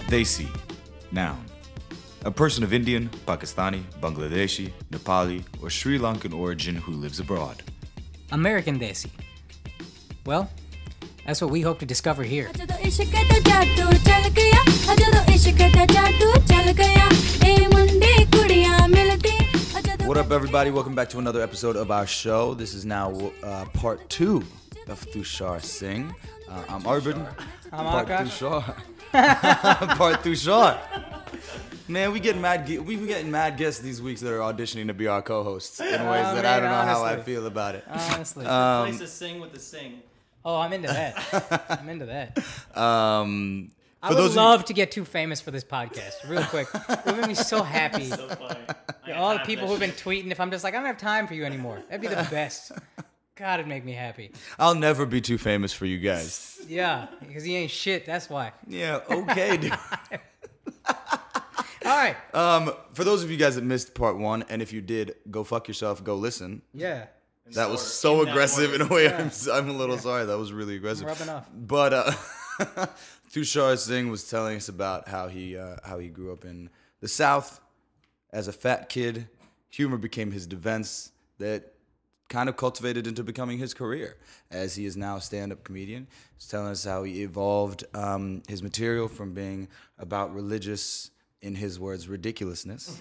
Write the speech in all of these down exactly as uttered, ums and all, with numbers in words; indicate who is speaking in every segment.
Speaker 1: Desi, noun. A person of Indian, Pakistani, Bangladeshi, Nepali, or Sri Lankan origin who lives abroad.
Speaker 2: American Desi. Well, that's what we hope to discover here.
Speaker 1: What up, everybody? Welcome back to another episode of our show. This is now uh, part two of Tushar Singh. Uh, I'm Arvind.
Speaker 2: I'm
Speaker 1: Part
Speaker 2: Akash.
Speaker 1: Tushar. Part Tushar. Man, we get mad. Ge- we been getting mad guests these weeks that are auditioning to be our co-hosts in ways
Speaker 2: Oh,
Speaker 1: that
Speaker 2: man,
Speaker 1: I don't know how I
Speaker 2: honestly.
Speaker 1: feel about it.
Speaker 2: Honestly.
Speaker 1: Um,
Speaker 3: Replace the sing with the sing.
Speaker 2: oh, I'm into that. I'm into that.
Speaker 1: Um,
Speaker 2: I
Speaker 1: for
Speaker 2: would
Speaker 1: those of
Speaker 2: love to get too famous for this podcast. Real quick. It would make me so happy.
Speaker 3: So funny. I got
Speaker 2: All the
Speaker 3: time for
Speaker 2: people
Speaker 3: that
Speaker 2: who've been
Speaker 3: shit.
Speaker 2: tweeting, if I'm just like, I don't have time for you anymore. That'd be the best. God, it'd make me happy.
Speaker 1: you, I'll never be too famous for you guys.
Speaker 2: Yeah, because he ain't shit. That's why.
Speaker 1: Yeah, okay, dude.
Speaker 2: All right.
Speaker 1: Um, for those of you guys that missed part one, and if you did, go fuck yourself, go listen.
Speaker 2: Yeah.
Speaker 1: That was
Speaker 3: Sort of,
Speaker 1: so
Speaker 3: in that
Speaker 1: aggressive
Speaker 3: word.
Speaker 1: in a way. I'm, I'm a little sorry. That was really aggressive.
Speaker 2: rubbing off.
Speaker 1: But uh, Tushar Singh was telling us about how he uh, how he grew up in the South as a fat kid. Humor became his defense that kind of cultivated into becoming his career, as he is now a stand-up comedian. He's telling us how he evolved um, his material from being about religious, in his words, ridiculousness,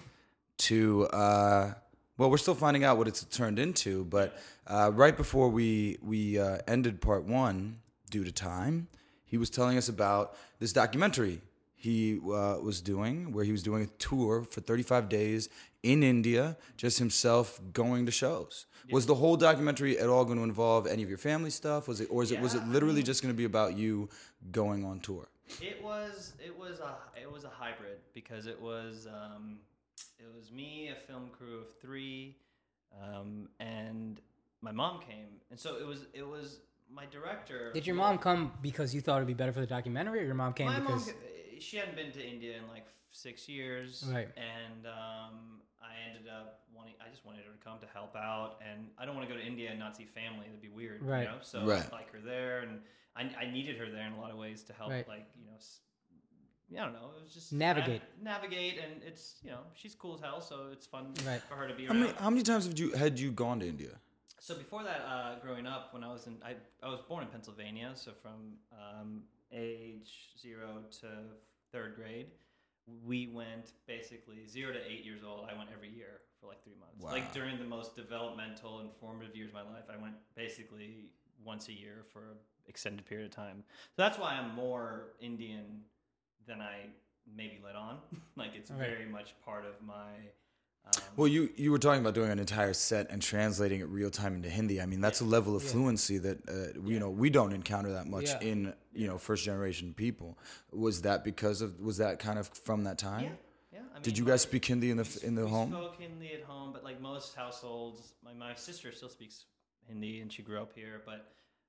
Speaker 1: to uh, well, we're still finding out what it's turned into. But uh, right before we we uh, ended part one, due to time, he was telling us about this documentary he uh, was doing, where he was doing a tour for thirty-five days in India, just himself going to shows. Was the whole documentary at all going to involve any of your family stuff? Was it, or is it was
Speaker 3: Yeah,
Speaker 1: it
Speaker 3: I
Speaker 1: literally
Speaker 3: mean-
Speaker 1: just going to be about you going on tour?
Speaker 3: It was it was a it was a hybrid because it was um, it was me, a film crew of three, um, and my mom came, and so it was it was my director.
Speaker 2: Did your mom come because you thought it'd be better for the documentary, or your mom came
Speaker 3: My
Speaker 2: because...
Speaker 3: mom, she hadn't been to India in like six years,
Speaker 2: Right.
Speaker 3: And um, I ended up wanting. I just wanted her to come to help out, and I don't want to go to India and not see family. That'd be weird,
Speaker 2: Right.
Speaker 3: You know? So
Speaker 1: Right.
Speaker 3: I'd like her there, and I, I needed her there in a lot of ways to help,
Speaker 2: Right.
Speaker 3: like you know. S- I don't know. It was just
Speaker 2: Navigate.
Speaker 3: nav- navigate, and it's you know she's cool as hell, so it's fun
Speaker 2: Right.
Speaker 3: for her to be
Speaker 1: How
Speaker 3: around.
Speaker 1: many how many times have you had you gone to India?
Speaker 3: So before that, uh, growing up, when I was in, I, I was born in Pennsylvania. So from um, age zero to third grade, we went basically zero to eight years old. I went every year for like three months.
Speaker 1: Wow.
Speaker 3: Like during the most developmental and formative years of my life, I went basically once a year for an extended period of time. So that's why I'm more Indian than I maybe let on. Like it's
Speaker 2: Right.
Speaker 3: very much part of my. Um,
Speaker 1: Well, you, you were talking about doing an entire set and translating it real time into Hindi. I mean, that's a level of
Speaker 2: Yeah.
Speaker 1: fluency that uh, you
Speaker 3: Yeah.
Speaker 1: know we don't encounter that much
Speaker 2: Yeah.
Speaker 1: in you know first generation people. Was that because of was that kind of from that time?
Speaker 3: yeah, yeah. I
Speaker 1: Did
Speaker 3: mean,
Speaker 1: you guys
Speaker 3: my-
Speaker 1: speak Hindi in the
Speaker 3: We
Speaker 1: f- in the
Speaker 3: we
Speaker 1: home?
Speaker 3: spoke Hindi at home, but like most households, my, my sister still speaks Hindi and she grew up here, but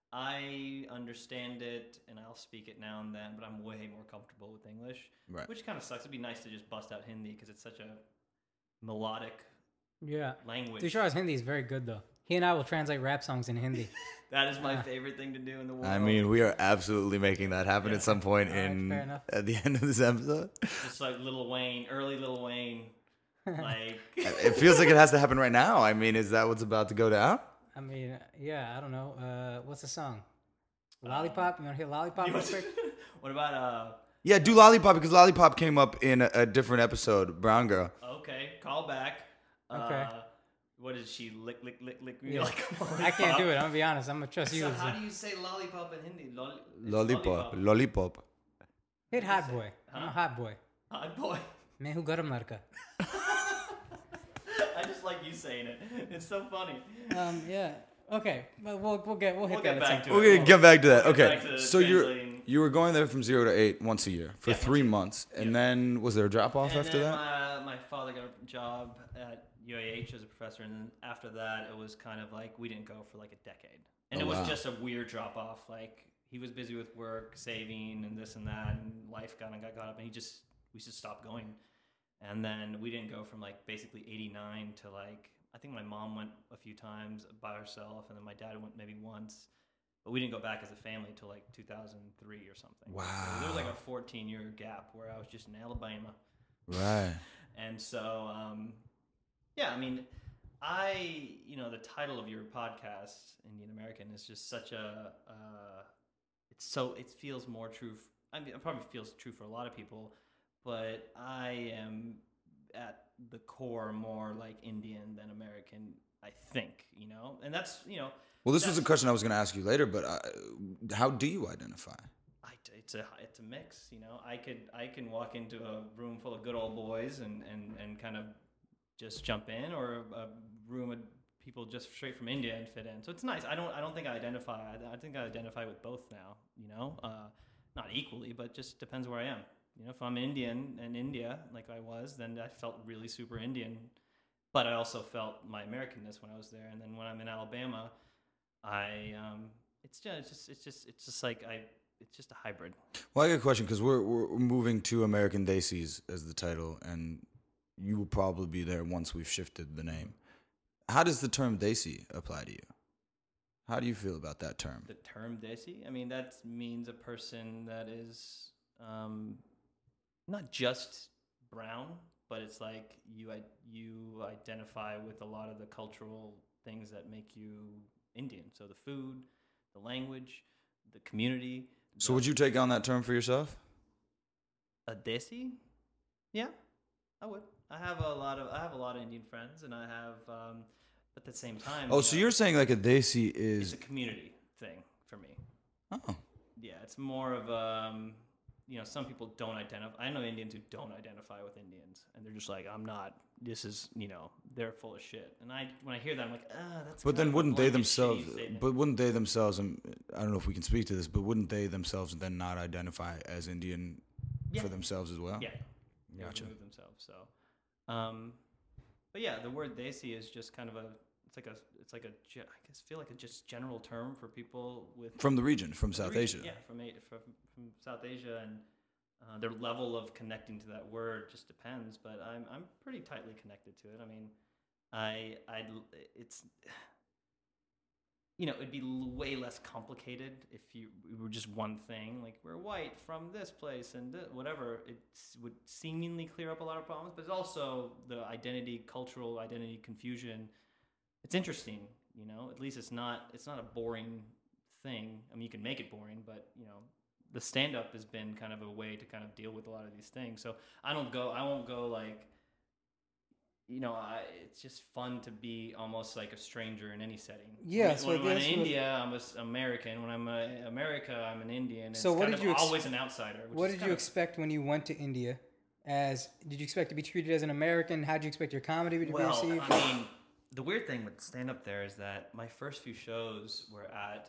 Speaker 3: I understand it and I'll speak it now and then, but I'm way more comfortable with English,
Speaker 1: Right.
Speaker 3: which kind of sucks. It'd be nice to just bust out Hindi because it's such a melodic
Speaker 2: Yeah.
Speaker 3: language.
Speaker 2: Tushar's Hindi is very good, though. He and I will translate rap songs in Hindi.
Speaker 3: That is my
Speaker 2: Yeah.
Speaker 3: favorite thing to do in the world.
Speaker 1: I mean, we are absolutely making that happen
Speaker 3: Yeah.
Speaker 1: at some point
Speaker 2: All right,
Speaker 1: in
Speaker 2: fair enough.
Speaker 1: at the end of this episode.
Speaker 3: Just like Lil Wayne, early Lil Wayne. Like,
Speaker 1: It feels like it has to happen right now. I mean, is that what's about to go down?
Speaker 2: I mean, uh, yeah, I don't know. Uh, what's the song? Lollipop? You want to hear Lollipop real quick?
Speaker 3: what about, uh,
Speaker 1: Yeah, do Lollipop because Lollipop came up in a, a different episode, Brown Girl.
Speaker 3: okay, call back.
Speaker 2: Okay.
Speaker 3: Uh, what is she? Lick, lick, lick, lick.
Speaker 2: Yeah.
Speaker 3: Like,
Speaker 2: I can't do it. I'm going to be honest. I'm going to trust you.
Speaker 3: So
Speaker 2: to-
Speaker 3: how do you say lollipop in Hindi? Lolli- it's
Speaker 1: Lollipop, Lollipop.
Speaker 2: Hit Hot Boy. I'm a
Speaker 3: Huh?
Speaker 2: hot boy.
Speaker 3: Hot boy.
Speaker 2: Man who garam ladka.
Speaker 3: I just like you saying it. It's so funny.
Speaker 2: Um, yeah. Okay. Well, we'll, we'll get, we'll hit
Speaker 3: We'll
Speaker 2: that
Speaker 3: get
Speaker 2: at
Speaker 3: back
Speaker 2: some
Speaker 3: to
Speaker 2: point.
Speaker 1: We're gonna get back to that.
Speaker 3: We'll get
Speaker 1: Okay,
Speaker 3: back to
Speaker 1: so you're
Speaker 3: translating.
Speaker 1: you were going there from zero to eight once a year for
Speaker 3: Yeah,
Speaker 1: three
Speaker 3: once a-
Speaker 1: months, and
Speaker 3: yeah.
Speaker 1: then was there a drop off
Speaker 3: And
Speaker 1: after
Speaker 3: then
Speaker 1: that?
Speaker 3: My, my father got a job at U A H as a professor, and then after that, it was kind of like we didn't go for like a decade, and
Speaker 1: Oh,
Speaker 3: it was
Speaker 1: wow.
Speaker 3: just a weird drop off. Like he was busy with work, saving, and this and that, and life kind of got caught up, and he just we just stopped going. And then we didn't go from like basically eighty-nine to like I think my mom went a few times by herself, and then my dad went maybe once. but we didn't go back as a family till like two thousand three or something.
Speaker 1: Wow.
Speaker 3: So there was like a fourteen year gap where I was just in Alabama.
Speaker 1: Right.
Speaker 3: And so, um, yeah, I mean, I, you know, the title of your podcast, Indian American, is just such a, uh, it's so, it feels more true. F- I mean, it probably feels true for a lot of people, but I am at the core more like Indian than American, I think, you know, and that's, you know.
Speaker 1: Well, this was a question I was going to ask you later, but uh, how do you identify?
Speaker 3: I, it's a it's a mix, you know. I could I can walk into a room full of good old boys and, and, and kind of just jump in, or a, a room of people just straight from India and fit in. So it's nice. I don't I don't think I identify. I, I think I identify with both now. You know, uh, not equally, but just depends where I am. You know, if I'm Indian in India like I was, then I felt really super Indian. But I also felt my Americanness when I was there. And then when I'm in Alabama, I um, it's just it's just it's just it's just like I. It's just a hybrid.
Speaker 1: Well, I got a question because we're we're moving to American Desis as the title, and you will probably be there once we've shifted the name. How does the term Desi apply to you? How do you feel about that term?
Speaker 3: The term Desi? I mean, that means a person that is um, not just brown, but it's like you you identify with a lot of the cultural things that make you Indian. So the food, the language, the community.
Speaker 1: So would you take on that term for yourself?
Speaker 3: A Desi? Yeah, I would. I have a lot of I have a lot of Indian friends, and I have um, at the same time.
Speaker 1: Oh,
Speaker 3: you
Speaker 1: so
Speaker 3: know,
Speaker 1: you're saying like a Desi is
Speaker 3: it's a community thing for me.
Speaker 1: oh
Speaker 3: Yeah, it's more of um, you know, some people don't identify. I know Indians who don't identify with Indians, and they're just like, I'm not. This is, you know, they're full of shit. And I, when I hear that, I'm like, ah, that's.
Speaker 1: But
Speaker 3: kind
Speaker 1: then
Speaker 3: of a
Speaker 1: wouldn't they
Speaker 3: blanket,
Speaker 1: themselves?
Speaker 3: shitty statement.
Speaker 1: But wouldn't they themselves? And I don't know if we can speak to this, but wouldn't they themselves then not identify as Indian
Speaker 3: Yeah.
Speaker 1: for themselves as well?
Speaker 3: Yeah. They would
Speaker 1: Gotcha.
Speaker 3: remove themselves. So, um, but yeah, the word Desi is just kind of a. It's like a. It's like a. ge- I guess feel like a just general term for people with
Speaker 1: From the region, from
Speaker 3: the
Speaker 1: South
Speaker 3: region.
Speaker 1: Asia.
Speaker 3: Yeah, from, A- from from South Asia, and uh, their level of connecting to that word just depends. But I'm I'm pretty tightly connected to it. I mean, I I it's. You know, it'd be l- way less complicated if you we were just one thing. Like, we're white from this place and th- whatever. It would seemingly clear up a lot of problems, but it's also the identity, cultural identity confusion. It's interesting, you know. At least it's not it's not a boring thing. I mean, you can make it boring, but you know, the stand up has been kind of a way to kind of deal with a lot of these things. So I don't go. I won't go like. You know, I, it's just fun to be almost like a stranger in any setting.
Speaker 2: Yeah,
Speaker 3: When,
Speaker 2: so
Speaker 3: when,
Speaker 2: I
Speaker 3: when I'm
Speaker 2: guess
Speaker 3: in
Speaker 2: with-
Speaker 3: India, I'm a s American. When I'm a America, I'm an Indian.
Speaker 2: So
Speaker 3: it's
Speaker 2: what
Speaker 3: kind
Speaker 2: did
Speaker 3: of
Speaker 2: you ex-
Speaker 3: always an outsider. Which
Speaker 2: What
Speaker 3: is
Speaker 2: did
Speaker 3: kind
Speaker 2: you
Speaker 3: of-
Speaker 2: expect when you went to India? As did you expect to be treated as an American? How did you expect your comedy to be
Speaker 3: Well,
Speaker 2: received?
Speaker 3: I mean, the weird thing with stand up there is that my first few shows were at.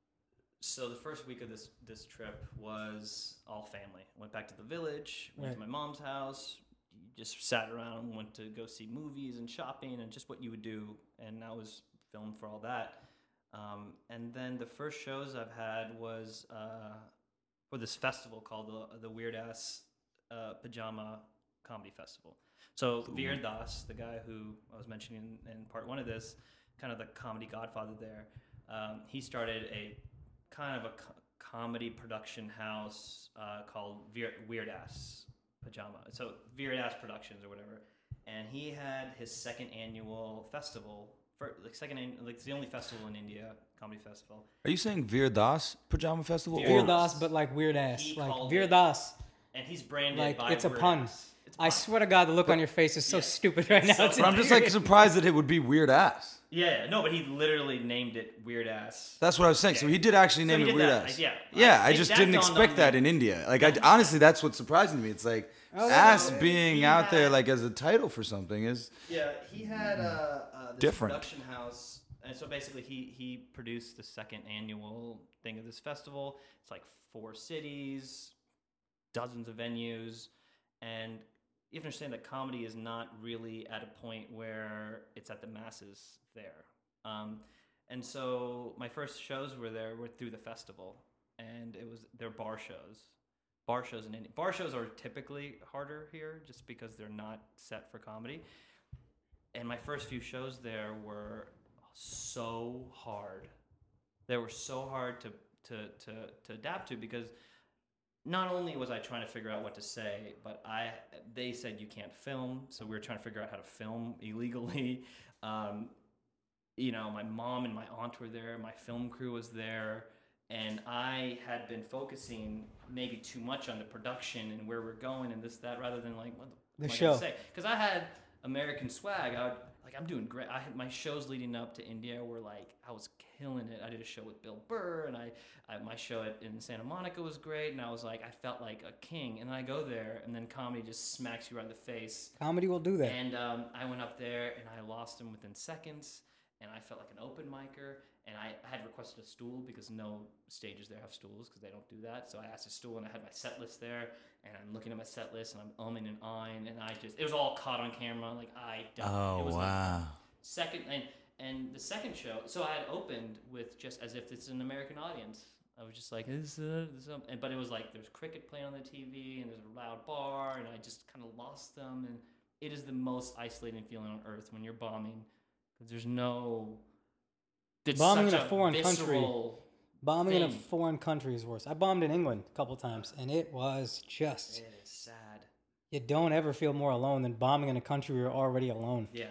Speaker 3: So the first week of this this trip was all family. Went back to the village. Went to
Speaker 2: Right.
Speaker 3: my mom's house. Just sat around, went to go see movies and shopping and just what you would do. And I was filmed for all that. Um, and then the first shows I've had was uh, for this festival called the, the Weird Ass uh, Pajama Comedy Festival. So Veer Das, the guy who I was mentioning in, in part one of this, kind of the comedy godfather there, um, he started a kind of a co- comedy production house uh, called Veer, Weird Ass Pajama. So Weird Ass Productions or whatever. And he had his second annual festival, for like second, an- like it's the only festival in India, comedy festival.
Speaker 1: Are you saying Veer Das Pajama Festival?
Speaker 3: Veer
Speaker 2: Veer
Speaker 1: or-
Speaker 2: Das, but like weird ass.
Speaker 3: He
Speaker 2: Like
Speaker 3: called
Speaker 2: Veer
Speaker 3: it-
Speaker 2: Das.
Speaker 3: And he's branded
Speaker 2: Like
Speaker 3: by
Speaker 2: it's a
Speaker 3: Weird
Speaker 2: pun.
Speaker 3: Ass. It's a
Speaker 2: I
Speaker 3: pun.
Speaker 2: swear to God, the look on your face is so
Speaker 3: Yeah.
Speaker 2: stupid right now.
Speaker 3: So-
Speaker 2: It's
Speaker 1: But I'm just like surprised that it would be Weird Ass.
Speaker 3: Yeah, no, but he literally named it Weird Ass.
Speaker 1: That's what I was saying. So
Speaker 3: Yeah.
Speaker 1: he did actually
Speaker 3: So
Speaker 1: name
Speaker 3: he
Speaker 1: it
Speaker 3: did
Speaker 1: Weird
Speaker 3: that.
Speaker 1: Ass.
Speaker 3: I- yeah.
Speaker 1: Yeah,
Speaker 3: I-
Speaker 1: I
Speaker 3: it-
Speaker 1: just
Speaker 3: that
Speaker 1: didn't
Speaker 3: dawned on
Speaker 1: expect that
Speaker 3: me.
Speaker 1: in India. Like, I, honestly, that's what's surprising me. It's like
Speaker 2: Oh,
Speaker 1: ass
Speaker 2: yeah.
Speaker 1: being
Speaker 3: He
Speaker 1: out there
Speaker 3: had-
Speaker 1: like as a title for something is
Speaker 3: Yeah, he had uh, uh, this
Speaker 1: Different.
Speaker 3: production house, and so basically he he produced the second annual thing of this festival. It's like four cities, dozens of venues, and you have to understand that comedy is not really at a point where it's at the masses there. Um, and so my first shows were there were through the festival, and it was they're bar shows. Bar shows in India. Bar shows are typically harder here just because they're not set for comedy. And my first few shows there were so hard. They were so hard to to to to adapt to because not only was I trying to figure out what to say, but I they said you can't film, so we were trying to figure out how to film illegally. Um, you know, my mom and my aunt were there, my film crew was there, and I had been focusing maybe too much on the production and where we're going and this that rather than like what the,
Speaker 2: The
Speaker 3: what
Speaker 2: show.
Speaker 3: am I gonna say? Because I had American swag. I would like I'm doing great. I had my shows leading up to India were like I was killing it. I did a show with Bill Burr, and I, I my show at, in Santa Monica was great, and I was like I felt like a king. And then I go there, and then comedy just smacks you right in the face.
Speaker 2: Comedy will do that.
Speaker 3: And um, I went up there, and I lost him within seconds, and I felt like an open micer. And I, I had requested a stool because no stages there have stools because they don't do that. So I asked a stool, and I had my set list there, and I'm looking at my set list, and I'm umming and ahhing, and I just it was all caught on camera. Like I don't.
Speaker 1: Oh,
Speaker 3: it was
Speaker 1: wow.
Speaker 3: Like second and and the second show, so I had opened with just as if it's an American audience. I was just like, this, uh, this, um, and but it was like there's cricket playing on the T V, and there's a loud bar, and I just kind of lost them, and it is the most isolating feeling on earth when you're bombing because there's no. It's
Speaker 2: Bombing
Speaker 3: such
Speaker 2: in a foreign country.
Speaker 3: visceral
Speaker 2: Bombing in a
Speaker 3: thing.
Speaker 2: foreign country is worse. I bombed in England a couple times, and it was just.
Speaker 3: It is sad.
Speaker 2: You don't ever feel more alone than bombing in a country where you're already alone.
Speaker 3: Yeah.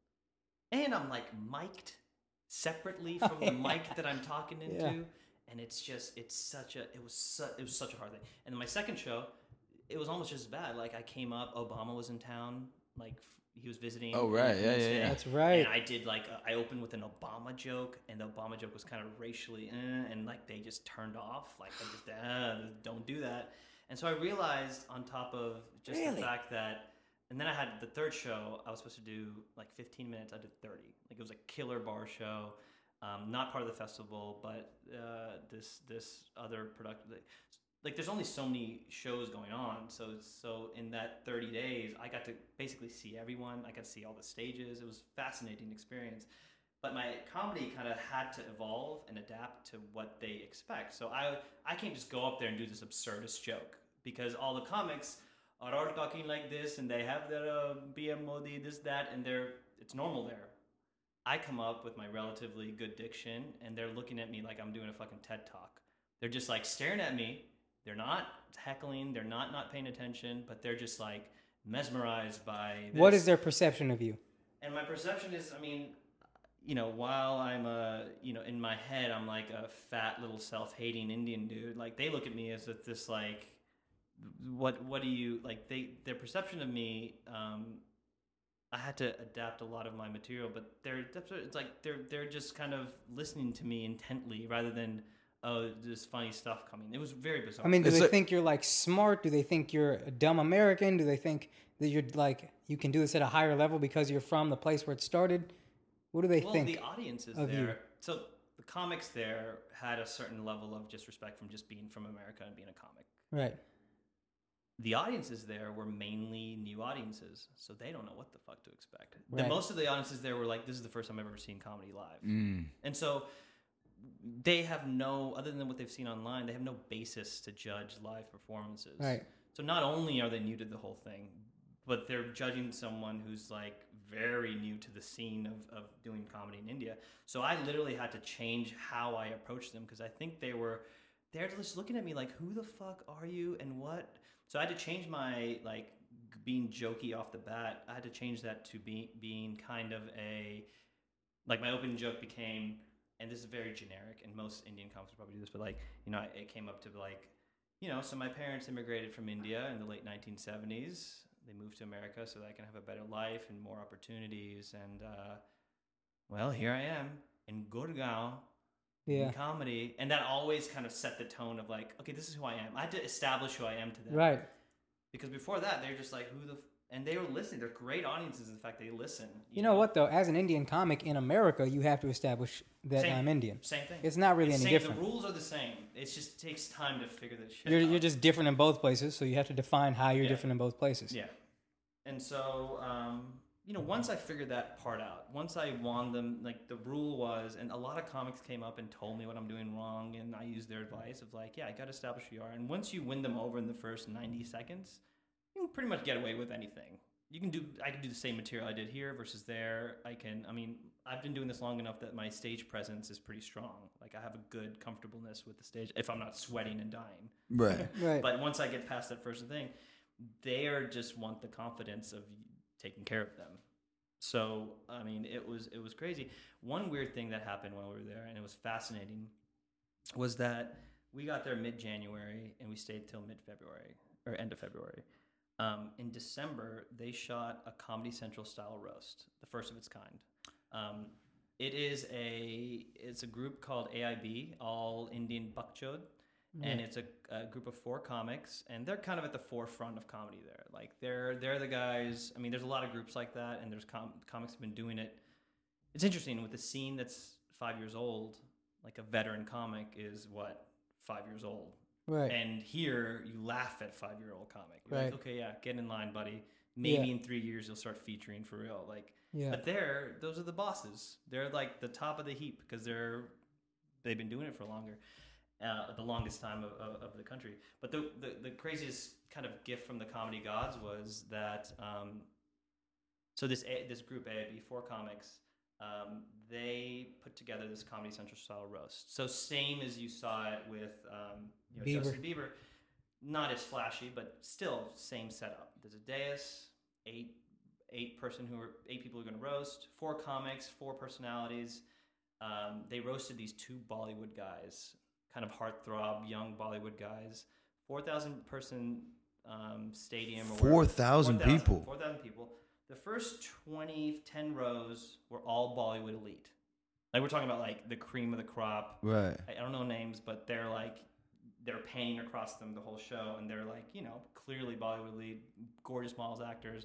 Speaker 3: And I'm like mic'd separately from the mic that I'm talking into,
Speaker 2: Yeah.
Speaker 3: and it's just it's such a it was su- it was such a hard thing. And then my second show, it was almost just as bad. Like I came up, Obama was in town, like f- he was visiting.
Speaker 1: Oh, right. Yeah, yeah, yeah.
Speaker 2: That's right.
Speaker 3: And I did like a, I opened with an Obama joke, and the Obama joke was kind of racially, eh, and like they just turned off. Like I just uh, don't do that. And so I realized on top of just
Speaker 2: Really?
Speaker 3: the fact that. And then I had the third show. I was supposed to do like fifteen minutes. I did thirty. Like it was a killer bar show, um, not part of the festival, but uh, this this other product. Like there's only so many shows going on. So so in that thirty days, I got to basically see everyone. I got to see all the stages. It was a fascinating experience. But my comedy kind of had to evolve and adapt to what they expect. So I I can't just go up there and do this absurdist joke because all the comics are all talking like this, and they have their uh, B M Modi, this, that, and they're it's normal there. I come up with my relatively good diction, and they're looking at me like I'm doing a fucking TED Talk. They're just like staring at me. They're not heckling. They're not not paying attention, but they're just like mesmerized by this.
Speaker 2: What is their perception of you?
Speaker 3: And my perception is, I mean, you know, while I'm a, you know, in my head, I'm like a fat little self-hating Indian dude. Like they look at me as if this like. What what do you like? They their perception of me. Um, I had to adapt a lot of my material, but they're it's like they're they're just kind of listening to me intently rather than oh this funny stuff coming. It was very bizarre.
Speaker 2: I mean, do
Speaker 1: It's
Speaker 2: they
Speaker 1: like-
Speaker 2: think you're like smart? Do they think you're a dumb American? Do they think that you're like you can do this at a higher level because you're from the place where it started? What do they
Speaker 3: well,
Speaker 2: think?
Speaker 3: the audience is
Speaker 2: of
Speaker 3: there.
Speaker 2: you?
Speaker 3: So the comics there had a certain level of just respect from just being from America and being a comic.
Speaker 2: Right.
Speaker 3: The audiences there were mainly new audiences, so they don't know what the fuck to expect.
Speaker 2: Right.
Speaker 3: The, most of the audiences there were like, this is the first time I've ever seen comedy live.
Speaker 1: Mm.
Speaker 3: And so they have no, other than what they've seen online, they have no basis to judge live performances.
Speaker 2: Right.
Speaker 3: So not only are they new to the whole thing, but they're judging someone who's like very new to the scene of, of doing comedy in India. So I literally had to change how I approached them because I think they were, they're just looking at me like, who the fuck are you and what? So I had to change my, like, being jokey off the bat. I had to change that to be, being kind of a, like, my opening joke became, and this is very generic, and most Indian comics probably do this, but, like, you know, it came up to, like, you know, so my parents immigrated from India in the late nineteen seventies. They moved to America so that I can have a better life and more opportunities. And, uh, well, here I am in Gurgaon.
Speaker 2: Yeah.
Speaker 3: In comedy, and that always kind of set the tone of like, okay, this is who I am. I had to establish who I am to them,
Speaker 2: Right.
Speaker 3: Because before that, they're just like, who the, f-? And they were listening. They're great audiences. In fact, they listen.
Speaker 2: You know what though? As an Indian comic in America, you have to establish that
Speaker 3: Same.
Speaker 2: I'm Indian.
Speaker 3: Same thing.
Speaker 2: It's not really
Speaker 3: It's
Speaker 2: any
Speaker 3: same,
Speaker 2: different.
Speaker 3: The rules are the same. It just takes time to figure this shit
Speaker 2: You're
Speaker 3: out.
Speaker 2: you're just different in both places, so you have to define how you're
Speaker 3: Yeah.
Speaker 2: different in both places.
Speaker 3: Yeah. And so, um, you know, once I figured that part out, once I won them, like the rule was, and a lot of comics came up and told me what I'm doing wrong, and I used their advice of like, yeah, I got to establish who you are. And once you win them over in the first ninety seconds, you can pretty much get away with anything. You can do, I can do the same material I did here versus there. I can, I mean, I've been doing this long enough that my stage presence is pretty strong. Like I have a good comfortableness with the stage if I'm not sweating and dying.
Speaker 1: Right.
Speaker 2: Right.
Speaker 3: But once I get past that first thing, they are just want the confidence of taking care of them. So, I mean, it was it was crazy. One weird thing that happened while we were there, and it was fascinating, was that we got there mid-January and we stayed till mid-February or end of February. Um, in December, they shot a Comedy Central style roast, the first of its kind. Um, it is a it's a group called A I B, All Indian Bakchod, mm-hmm. and it's a, a group of four comics, and they're kind of at the forefront of comedy there. Like they're they're the guys. I mean, there's a lot of groups like that, and there's com- comics have been doing it. It's interesting with the scene that's five years old. Like a veteran comic is what five years old.
Speaker 2: Right.
Speaker 3: And here you laugh at five-year-old comic. You're
Speaker 2: right.
Speaker 3: like, okay, yeah, get in line, buddy. Maybe
Speaker 2: yeah.
Speaker 3: in three years you'll start featuring for real. Like,
Speaker 2: yeah.
Speaker 3: But there, those are the bosses. They're like the top of the heap because they're they've been doing it for longer, uh, the longest time of, of, of the country. But the, the the craziest kind of gift from the comedy gods was that. Um, so this a, this group A I B, four comics. Um, they put together this Comedy Central style roast. So same as you saw it with um, you know,
Speaker 2: Bieber.
Speaker 3: Justin Bieber, not as flashy, but still same setup. There's a dais, eight eight person who are eight people who are going to roast, four comics, four personalities. Um, they roasted these two Bollywood guys, kind of heartthrob young Bollywood guys. Four thousand person um, stadium.
Speaker 1: Four thousand people.
Speaker 3: Four thousand people. The first twenty, ten rows were all Bollywood elite. Like we're talking about like the cream of the crop.
Speaker 1: Right.
Speaker 3: I, I don't know names, but they're like, they're panning across them the whole show. And they're like, you know, clearly Bollywood elite, gorgeous models, actors.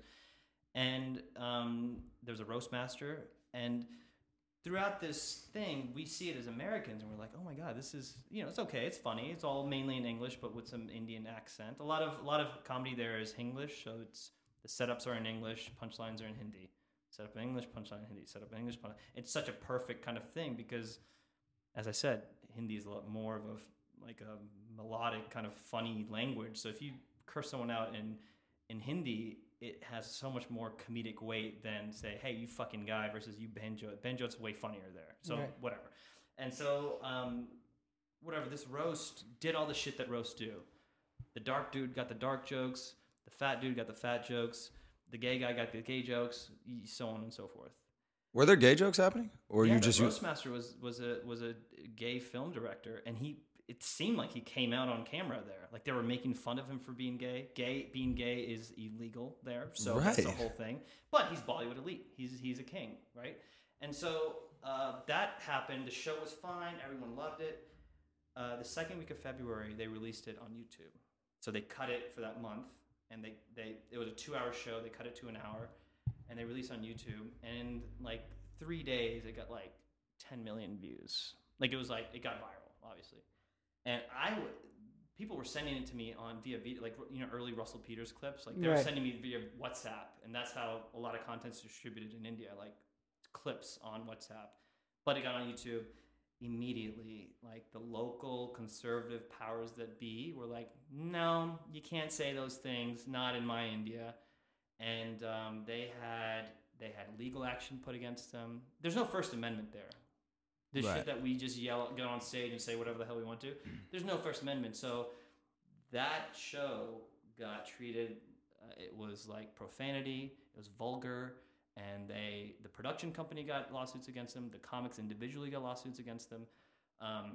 Speaker 3: And um, there's a roast master. And throughout this thing, we see it as Americans. And we're like, oh my God, this is, you know, it's okay. It's funny. It's all mainly in English, but with some Indian accent. A lot of, a lot of comedy there is English. So it's, the setups are in English, punchlines are in Hindi. Set up in English, punchline in Hindi. Set up in English, punchline. It's such a perfect kind of thing because, as I said, Hindi is a lot more of a like a melodic kind of funny language. So if you curse someone out in in Hindi, it has so much more comedic weight than say, "Hey, you fucking guy," versus "You banjo." Banjo's way funnier there. So
Speaker 2: right.
Speaker 3: whatever. And so um, whatever. This roast did all the shit that roasts do. The dark dude got the dark jokes. The fat dude got the fat jokes. The gay guy got the gay jokes. So on and so forth.
Speaker 1: Were there gay jokes happening, or
Speaker 3: yeah,
Speaker 1: you just
Speaker 3: the Roastmaster was was a was a gay film director, and he it seemed like he came out on camera there. Like they were making fun of him for being gay. Gay being gay is illegal there, so
Speaker 1: right.
Speaker 3: that's the whole thing. But he's Bollywood elite. He's he's a king, right? And so uh, that happened. The show was fine. Everyone loved it. Uh, the second week of February, they released it on YouTube. So they cut it for that month. And they, they it was a two-hour show. They cut it to an hour, and they released on YouTube. And in like three days, it got like ten million views. Like it was like it got viral, obviously. And I, w- people were sending it to me on via video, like you know early Russell Peters clips. Like they
Speaker 2: right.
Speaker 3: were sending me via WhatsApp, and that's how a lot of content's distributed in India, like clips on WhatsApp. But it got on YouTube. Immediately, like the local conservative powers that be were like, no, you can't say those things, not in my India. And um, they had they had legal action put against them. There's no First Amendment there. This
Speaker 1: right.
Speaker 3: shit that we just yell, get on stage and say whatever the hell we want to. There's no First Amendment. So that show got treated, uh, it was like profanity, it was vulgar. And they, the production company got lawsuits against them. The comics individually got lawsuits against them. Um,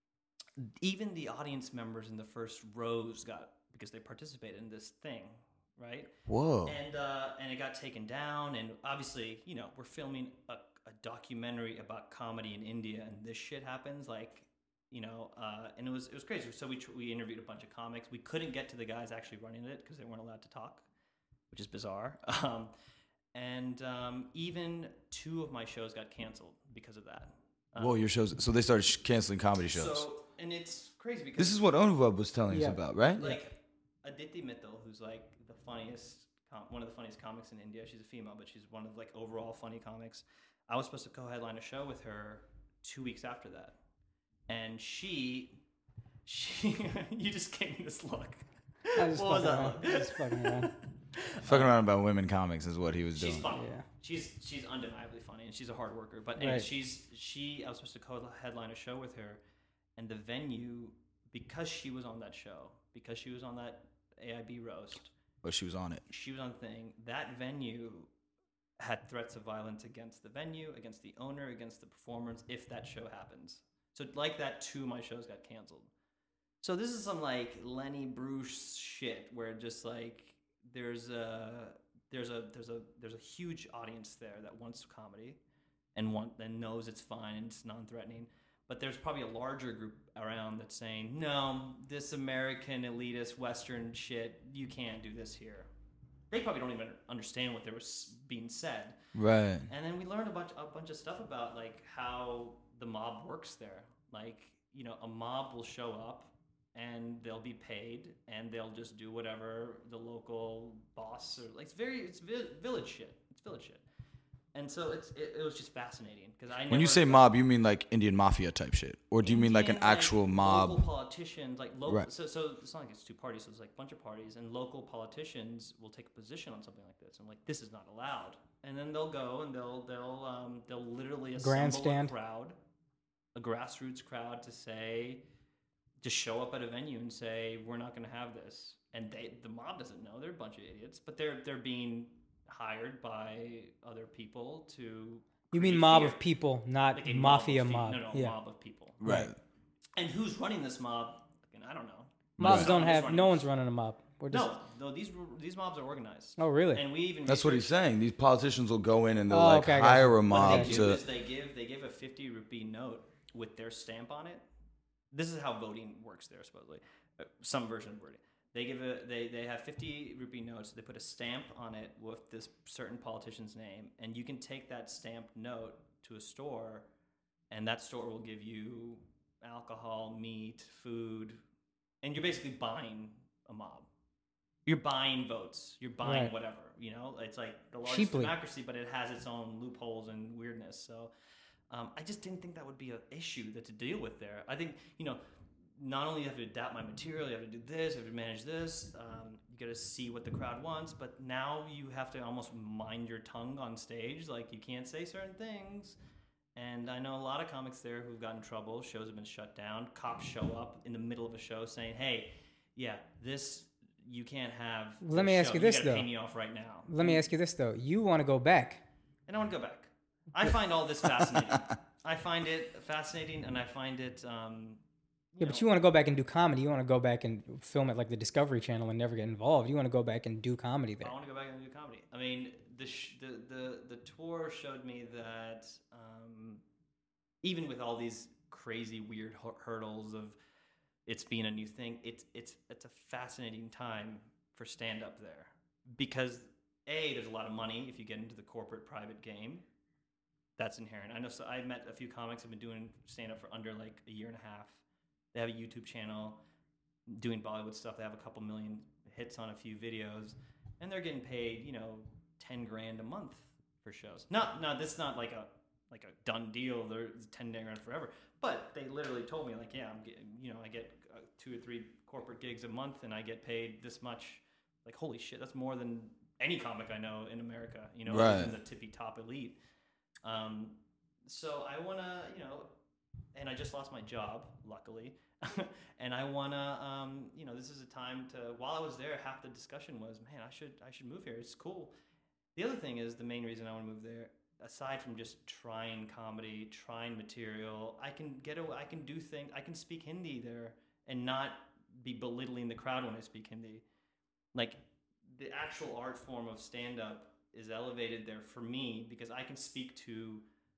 Speaker 3: even the audience members in the first rows got, because they participated in this thing, right?
Speaker 1: Whoa.
Speaker 3: And uh, and it got taken down. And obviously, you know, we're filming a, a documentary about comedy in India, and this shit happens. Like, you know, uh, and it was it was crazy. So we tr- we interviewed a bunch of comics. We couldn't get to the guys actually running it because they weren't allowed to talk, which is bizarre. Um, And um, even two of my shows got canceled because of that. Um,
Speaker 1: Whoa, your shows. So they started sh- canceling comedy shows.
Speaker 3: So, and it's crazy because...
Speaker 1: This is what Anubhav was telling
Speaker 2: yeah.
Speaker 1: us about, right?
Speaker 3: Like, Aditi Mittal, who's like the funniest, com- one of the funniest comics in India. She's a female, but she's one of like overall funny comics. I was supposed to co-headline a show with her two weeks after that. And she... she you just gave me this look.
Speaker 2: I just
Speaker 3: What was
Speaker 2: fucking
Speaker 3: that
Speaker 2: around.
Speaker 3: look?
Speaker 2: Just fucking around.
Speaker 1: Fucking around about women comics is what he was
Speaker 3: She's
Speaker 1: doing.
Speaker 3: funny.
Speaker 2: Yeah.
Speaker 3: She's she's undeniably funny, and she's a hard worker. But anyway,
Speaker 2: Right.
Speaker 3: she's she. I was supposed to co-headline a show with her, and the venue, because she was on that show, because she was on that A I B roast,
Speaker 1: But she was on it.
Speaker 3: she was on the thing. That venue had threats of violence against the venue, against the owner, against the performers, if that show happens. So like that, two of my shows got canceled. So this is some like Lenny Bruce shit where just like there's a there's a there's a there's a huge audience there that wants comedy and want and knows it's fine and it's non-threatening. But there's probably a larger group around that's saying, no, this American elitist Western shit, you can't do this here. They probably don't even understand what there was being said.
Speaker 1: Right.
Speaker 3: And then we learned a bunch a bunch of stuff about like how the mob works there. Like, you know, a mob will show up and they'll be paid and they'll just do whatever the local boss or like it's very it's vi- village shit. It's village shit. And so it's it, it was just fascinating because I never,
Speaker 1: When you say mob, you mean like Indian mafia type shit, or do you mean like an
Speaker 3: Indian,
Speaker 1: actual
Speaker 3: Local
Speaker 1: mob?
Speaker 3: politicians, like local.
Speaker 1: Right.
Speaker 3: So, so it's not like it's two parties. So it's like a bunch of parties, and local politicians will take a position on something like this. I'm like, this is not allowed. And then they'll go and they'll they'll um, they'll literally assemble
Speaker 2: Grandstand.
Speaker 3: a crowd, a grassroots crowd, to say, just show up at a venue and say, we're not going to have this. And they, the mob doesn't know. They're a bunch of idiots, but they're they're being hired by other people to.
Speaker 2: You mean
Speaker 3: create
Speaker 2: mob
Speaker 3: fear.
Speaker 2: of people, not
Speaker 3: Like a
Speaker 2: mafia
Speaker 3: mob. Of
Speaker 2: mob.
Speaker 3: fe- no, no,
Speaker 2: yeah.
Speaker 3: mob of people.
Speaker 1: Right.
Speaker 3: And who's running this mob? Fucking, I don't know.
Speaker 2: Mobs
Speaker 1: Right.
Speaker 2: don't
Speaker 3: Someone's
Speaker 2: have.
Speaker 3: running
Speaker 2: No
Speaker 3: it.
Speaker 2: one's running a mob. We're just,
Speaker 3: No, no. These these mobs are organized.
Speaker 2: Oh, really?
Speaker 3: And we even
Speaker 1: That's what he's
Speaker 3: researched-
Speaker 1: saying. These politicians will go in and they'll
Speaker 2: Oh,
Speaker 1: like
Speaker 2: okay, I got
Speaker 1: hire
Speaker 2: you.
Speaker 1: a
Speaker 3: What
Speaker 1: mob
Speaker 3: they do
Speaker 1: to.
Speaker 3: is they give they give a fifty rupee note with their stamp on it. This is how voting works there, supposedly. Uh, some version of wording. They give a they they have fifty rupee notes. They put a stamp on it with this certain politician's name, and you can take that stamped note to a store, and that store will give you alcohol, meat, food, and you're basically buying a mob. You're buying votes. You're buying
Speaker 2: Right.
Speaker 3: whatever. You know, it's like the largest
Speaker 2: Cheaply.
Speaker 3: democracy, but it has its own loopholes and weirdness. So, um, I just didn't think that would be an issue that to deal with there. I think you know, not only you have to adapt my material, you have to do this, you have to manage this. Um, you got to see what the crowd wants, but now you have to almost mind your tongue on stage. Like you can't say certain things. And I know a lot of comics there who've gotten in trouble. Shows have been shut down. Cops show up in the middle of a show saying, "Hey, yeah, this you can't have."
Speaker 2: Let
Speaker 3: this
Speaker 2: me ask
Speaker 3: show.
Speaker 2: you this,
Speaker 3: gotta
Speaker 2: though.
Speaker 3: Pay me off right now.
Speaker 2: Let me ask you this though. You want to go back?
Speaker 3: And I want to go back. I find all this fascinating. I find it fascinating, and I find it. Um,
Speaker 2: Yeah, but you want to go back and do comedy. You want to go back and film at like the Discovery Channel and never get involved. You want to go back and do comedy there.
Speaker 3: I want to go back and do comedy. I mean, the sh- the, the the tour showed me that um, even with all these crazy weird hu- hurdles of it's being a new thing, it's it's it's a fascinating time for stand up there because a there's a lot of money if you get into the corporate private game. That's inherent. I know. So I met a few comics who've been doing stand up for under like a year and a half. They have a YouTube channel doing Bollywood stuff. They have a couple million hits on a few videos, and they're getting paid, you know, ten grand a month for shows. Not, no, this is not like a like a done deal. They're ten grand forever. But they literally told me like, yeah, I'm getting, you know, I get uh, two or three corporate gigs a month, and I get paid this much. Like, holy shit, that's more than any comic I know in America. You know,
Speaker 1: Right.
Speaker 3: in the tippy top elite. Um, so I wanna, you know. And I just lost my job, luckily. and I wanna, um, you know, this is a time to. While I was there, half the discussion was, man, I should, I should move here. It's cool. The other thing is the main reason I want to move there, aside from just trying comedy, trying material, I can get a, I can do things. I can speak Hindi there and not be belittling the crowd when I speak Hindi. Like the actual art form of stand-up is elevated there for me because I can speak to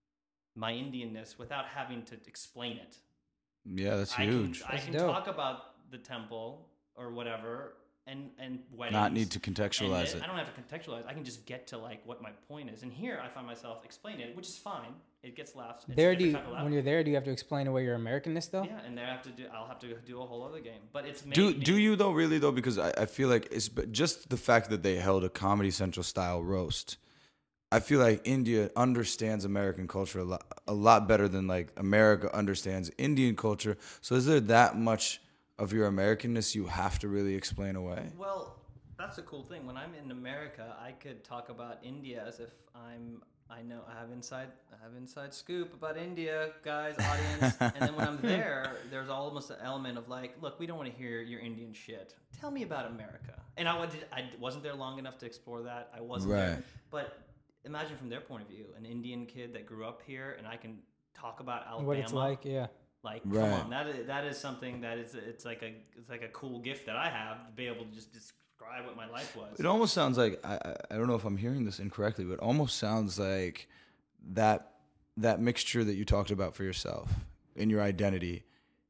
Speaker 3: my Indianness without having to explain it.
Speaker 1: Yeah, that's
Speaker 3: I
Speaker 1: huge.
Speaker 3: Can, I
Speaker 2: That's
Speaker 3: can
Speaker 2: dope.
Speaker 3: talk about the temple or whatever and and weddings.
Speaker 1: Not need to
Speaker 3: and
Speaker 1: contextualize
Speaker 3: it-
Speaker 1: it.
Speaker 3: I don't have to contextualize. I can just get to like what my point is. And here I find myself explaining it, which is fine. It gets laughs. It's a
Speaker 2: There, do
Speaker 3: different
Speaker 2: you,
Speaker 3: type of laugh.
Speaker 2: when you're there, do you have to explain away your Americanness though?
Speaker 3: Yeah, and there I have to do. I'll have to do a whole other game. But it's made
Speaker 1: Do
Speaker 3: me,
Speaker 1: do you though really though because I, I feel like it's but just the fact that they held a Comedy Central style roast. I feel like India understands American culture a lot a lot better than like America understands Indian culture. So is there that much of your Americanness you have to really explain away?
Speaker 3: Well, That's the cool thing. When I'm in America, I could talk about India as if I'm. I know I have inside. I have inside scoop about India, guys, audience. And then when I'm there, there's almost an element of like, look, we don't want to hear your Indian shit. Tell me about America. And I, wanted, I wasn't there long enough to explore that. I wasn't
Speaker 1: Right.
Speaker 3: there. But imagine from their point of view, an Indian kid that grew up here, and I can talk about Alabama.
Speaker 2: What it's like, yeah.
Speaker 3: Like,
Speaker 1: Right.
Speaker 3: come on, that is, that is something that is it's like a it's like a cool gift that I have to be able to just describe what my life was.
Speaker 1: It almost sounds like I, I I don't know if I'm hearing this incorrectly, but it almost sounds like that that mixture that you talked about for yourself in your identity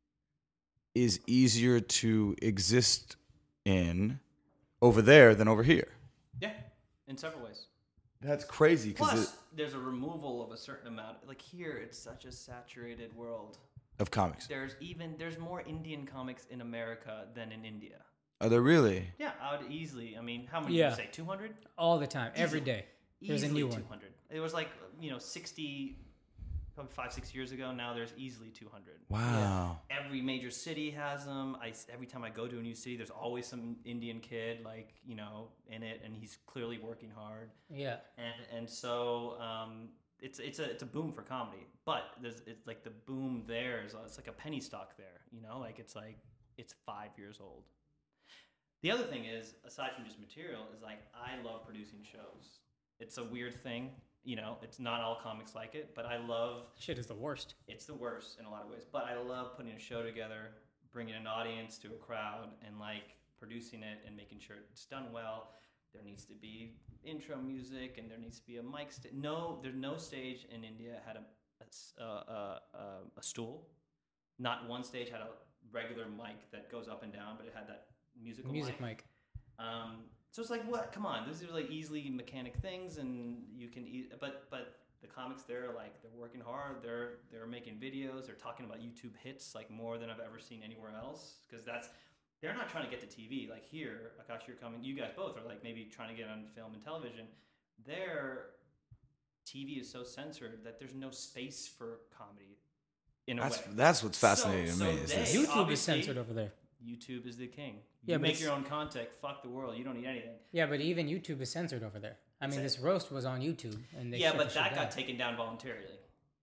Speaker 1: is easier to exist in over there than over here.
Speaker 3: Yeah, in several ways.
Speaker 1: That's crazy because
Speaker 3: Plus, there's a removal of a certain amount. Like here, it's such a saturated world.
Speaker 1: of comics.
Speaker 3: There's even there's more Indian comics in America than in India.
Speaker 1: Are there really?
Speaker 3: Yeah, I would easily. I mean, how many
Speaker 2: Yeah.
Speaker 3: did you say? two hundred?
Speaker 2: All the time, every
Speaker 3: Easily.
Speaker 2: day. There's a
Speaker 3: Easily
Speaker 2: new one.
Speaker 3: two hundred. It was like, you know, sixty, probably five, six years ago. Now there's easily two hundred.
Speaker 1: Wow.
Speaker 3: Every major city has them. I, every time I go to a new city, there's always some Indian kid, like, you know, in it, and he's clearly working hard.
Speaker 2: Yeah.
Speaker 3: And and so um, it's it's a it's a boom for comedy. But there's it's like the boom there is it's like a penny stock there, you know, like it's like it's five years old. The other thing is, aside from just material, is like I love producing shows. It's a weird thing, you know. It's not all comics like it, but I love.
Speaker 2: Shit is the worst.
Speaker 3: It's the worst in a lot of ways, but I love putting a show together, bringing an audience to a crowd, and like producing it and making sure it's done well. There needs to be intro music, and there needs to be a mic. St- no, there's no stage in India had a a, s- a, a, a- a stool. Not one stage had a regular mic that goes up and down, but it had that musical
Speaker 2: Music
Speaker 3: mic.
Speaker 2: mic.
Speaker 3: Um, so it's like, what? Come on, these are like easily mechanic things, and you can. E- but but the comics, they're like they're working hard. They're they're making videos. They're talking about YouTube hits like more than I've ever seen anywhere else. Because that's they're not trying to get to T V like here. Akash, you're coming. You guys both are like maybe trying to get on film and television. Their T V is so censored that there's no space for comedy. In a
Speaker 1: That's
Speaker 3: way.
Speaker 1: that's what's
Speaker 3: So-
Speaker 1: fascinating
Speaker 3: so
Speaker 1: to me. Is
Speaker 3: they-
Speaker 1: this.
Speaker 2: YouTube is
Speaker 3: obviously-
Speaker 2: censored over there.
Speaker 3: YouTube is the king.
Speaker 2: Yeah,
Speaker 3: You
Speaker 2: but
Speaker 3: make
Speaker 2: it's-
Speaker 3: your own content. Fuck the world. You don't need anything.
Speaker 2: Yeah, but even YouTube is censored over there. I mean,
Speaker 3: It's
Speaker 2: this roast was on YouTube, and they
Speaker 3: yeah,
Speaker 2: shut
Speaker 3: but
Speaker 2: the shit
Speaker 3: that
Speaker 2: down.
Speaker 3: got taken down voluntarily.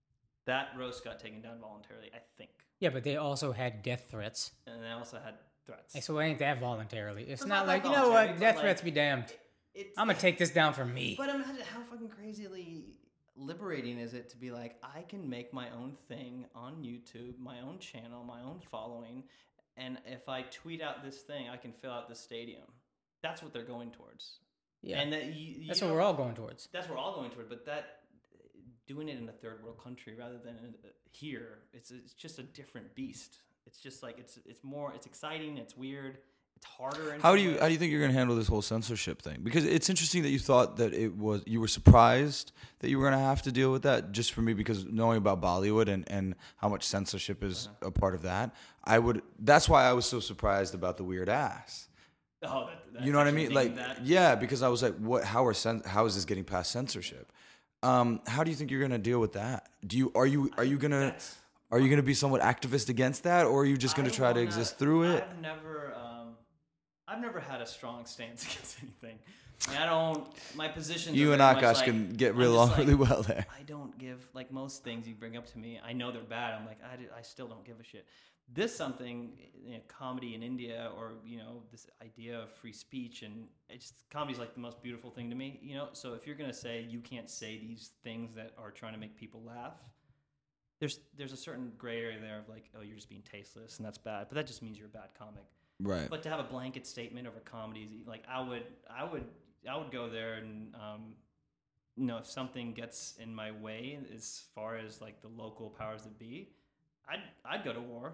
Speaker 3: That roast got taken down voluntarily, I think.
Speaker 2: Yeah, but they also had death threats.
Speaker 3: And they also had threats.
Speaker 2: Like, so it ain't that voluntarily. It's
Speaker 3: But
Speaker 2: not
Speaker 3: not
Speaker 2: like,
Speaker 3: that
Speaker 2: you know
Speaker 3: voluntary,
Speaker 2: what,
Speaker 3: but
Speaker 2: death
Speaker 3: like-
Speaker 2: threats be damned.
Speaker 3: It's,
Speaker 2: I'm gonna take this down for me.
Speaker 3: But imagine how fucking crazily liberating is it to be like, I can make my own thing on YouTube, my own channel, my own following, and if I tweet out this thing, I can fill out the stadium. That's what they're going towards.
Speaker 2: Yeah,
Speaker 3: And that you, you
Speaker 2: that's
Speaker 3: know,
Speaker 2: what we're all going towards.
Speaker 3: That's what we're all going toward. But that doing it in a third world country rather than in, uh, here, it's it's just a different beast. It's just like it's it's more it's exciting. It's weird. It's harder. in
Speaker 1: How
Speaker 3: some
Speaker 1: do you
Speaker 3: ways.
Speaker 1: how do you think you're gonna handle this whole censorship thing? Because it's interesting that you thought that it was you were surprised that you were gonna have to deal with that. Just for me, because knowing about Bollywood and, and how much censorship is
Speaker 3: Uh-huh.
Speaker 1: a part of that, I would. That's why I was so surprised about the weird ass.
Speaker 3: Oh, that, that's
Speaker 1: You know what I
Speaker 3: actually
Speaker 1: mean? Like,
Speaker 3: thinking that.
Speaker 1: yeah, because I was like, what? How are cen- how is this getting past censorship? Um, how do you think you're gonna deal with that? Do you are you are you gonna
Speaker 3: That's-
Speaker 1: are you gonna be somewhat activist against that, or are you just gonna
Speaker 3: I
Speaker 1: try to
Speaker 3: wanna-
Speaker 1: exist through it?
Speaker 3: I've never, um, I've never had a strong stance against anything. I, mean, I don't. My position.
Speaker 1: You and Akash can get real along really well there.
Speaker 3: I don't give like most things you bring up to me. I know they're bad. I'm like, I, do- I still don't give a shit. This something, you know, comedy in India, or you know, this idea of free speech, and it's comedy's like the most beautiful thing to me. You know, so if you're gonna say you can't say these things that are trying to make people laugh, there's there's a certain gray area there of like, oh, you're just being tasteless, and that's bad. But that just means you're a bad comic.
Speaker 1: Right.
Speaker 3: But to have a blanket statement over comedies, like I would, I would, I would go there, and um, you know, if something gets in my way as far as like the local powers that be, I'd, I'd go to war.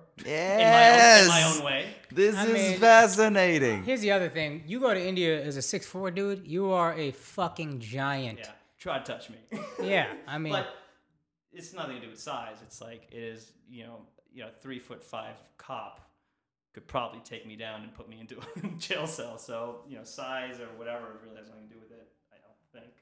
Speaker 1: Yes.
Speaker 3: In my own, in my own way.
Speaker 1: This
Speaker 2: I
Speaker 1: is
Speaker 2: mean-
Speaker 1: fascinating.
Speaker 2: Here's the other thing. You go to India as a six foot four dude, you are a fucking giant.
Speaker 3: Yeah, try to touch me.
Speaker 2: Yeah, I mean,
Speaker 3: but it's nothing to do with size. It's like it is, you know, you know, three foot five cop could probably take me down and put me into a jail cell. So you know, size or whatever really has nothing to do with it. I don't think.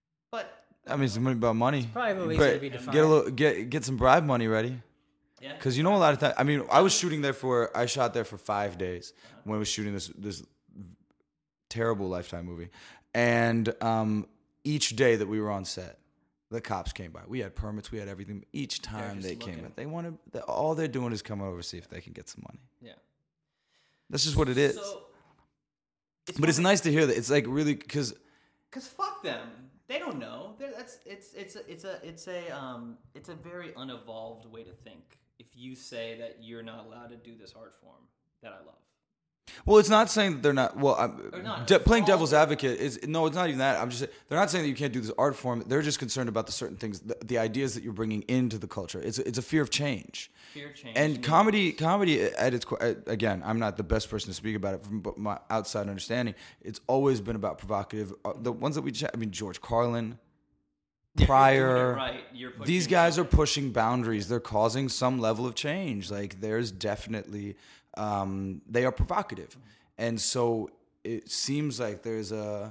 Speaker 3: But
Speaker 1: I mean, it's about money.
Speaker 2: probably
Speaker 1: But
Speaker 2: easier to be
Speaker 1: get
Speaker 2: defined.
Speaker 1: a little, get get some bribe money ready.
Speaker 3: yeah,
Speaker 1: Because you know a lot of times. I mean, I was shooting there for. I shot there for five days when I was shooting this this terrible Lifetime movie. And um, each day that we were on set, the cops came by. We had permits. We had everything. Each time they
Speaker 3: looking.
Speaker 1: came in, they wanted. They, all they're doing is coming over to see if they can get some money.
Speaker 3: Yeah.
Speaker 1: That's just what it is.
Speaker 3: So, it's
Speaker 1: but it's nice to hear that. It's like really because.
Speaker 3: Because fuck them. They don't know. They're, that's it's it's a, it's a it's a um it's a very unevolved way to think. If you say that you're not allowed to do this art form that I love.
Speaker 1: Well, it's not saying that they're not. Well, I'm,
Speaker 3: not,
Speaker 1: de- playing
Speaker 3: all
Speaker 1: devil's
Speaker 3: of
Speaker 1: advocate is no. It's not even that. I'm just. They're not saying that you can't do this art form. They're just concerned about the certain things, the, the ideas that you're bringing into the culture. It's a, it's a fear of change.
Speaker 3: Fear of change.
Speaker 1: And comedy, comedy at its core. Again, I'm not the best person to speak about it from my outside understanding. It's always been about provocative. Uh, the ones that we, ch- I mean, George Carlin,
Speaker 3: Yeah,
Speaker 1: Pryor.
Speaker 3: you're doing it right. You're pushing
Speaker 1: These guys are
Speaker 3: something.
Speaker 1: pushing boundaries. They're causing some level of change. Like there's definitely, um, they are provocative. And so it seems like there's a,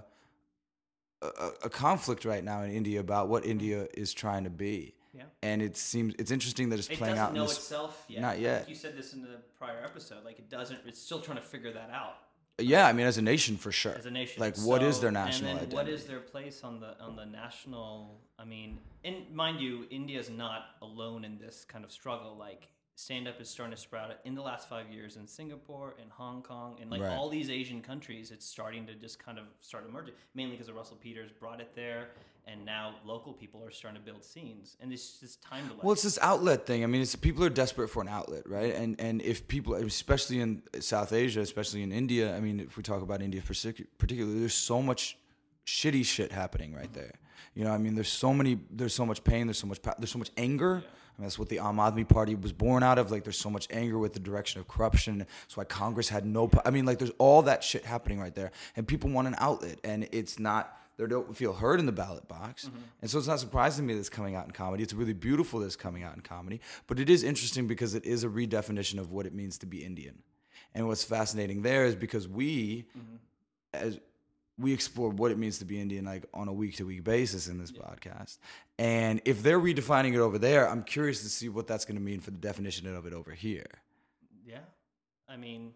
Speaker 1: a a conflict right now in India about what India is trying to be.
Speaker 3: Yeah.
Speaker 1: And it seems it's interesting that it's
Speaker 3: It
Speaker 1: playing
Speaker 3: doesn't
Speaker 1: out
Speaker 3: know
Speaker 1: in this.
Speaker 3: itself yet.
Speaker 1: Not yet.
Speaker 3: Like you said this in the prior episode. Like it doesn't. It's still trying to figure that out.
Speaker 1: Yeah, I mean, as a nation, for sure.
Speaker 3: As a nation,
Speaker 1: like what is
Speaker 3: So-
Speaker 1: their national
Speaker 3: and then
Speaker 1: identity?
Speaker 3: what is their place on the on the national? I mean, and mind you, India's not alone in this kind of struggle. Like stand up is starting to sprout in the last five years in Singapore, in Hong Kong, and like
Speaker 1: Right.
Speaker 3: all these Asian countries. It's starting to just kind of start emerging, mainly because of Russell Peters brought it there, and now local people are starting to build scenes, and it's just time to let.
Speaker 1: Well, it's this outlet thing. I mean, it's people are desperate for an outlet, right? And and if people, especially in South Asia, especially in India, I mean, if we talk about India partic- particularly, there's so much shitty shit happening right there. You know, I mean, there's so many, there's so much pain, there's so much, pa- there's so much anger.
Speaker 3: Yeah.
Speaker 1: I mean, that's what the Aam Aadmi Party was born out of. Like, there's so much anger with the direction of corruption. That's why Congress had no. po- I mean, like, there's all that shit happening right there, and people want an outlet, and it's not. They don't feel heard in the ballot box,
Speaker 3: Mm-hmm.
Speaker 1: and so it's not surprising to me that it's coming out in comedy. It's really beautiful that it's coming out in comedy, but it is interesting because it is a redefinition of what it means to be Indian. And what's fascinating there is because we,
Speaker 3: Mm-hmm.
Speaker 1: as we explore what it means to be Indian, like on a week to week basis in this
Speaker 3: Yeah.
Speaker 1: podcast. And if they're redefining it over there, I'm curious to see what that's going to mean for the definition of it over here.
Speaker 3: Yeah, I mean,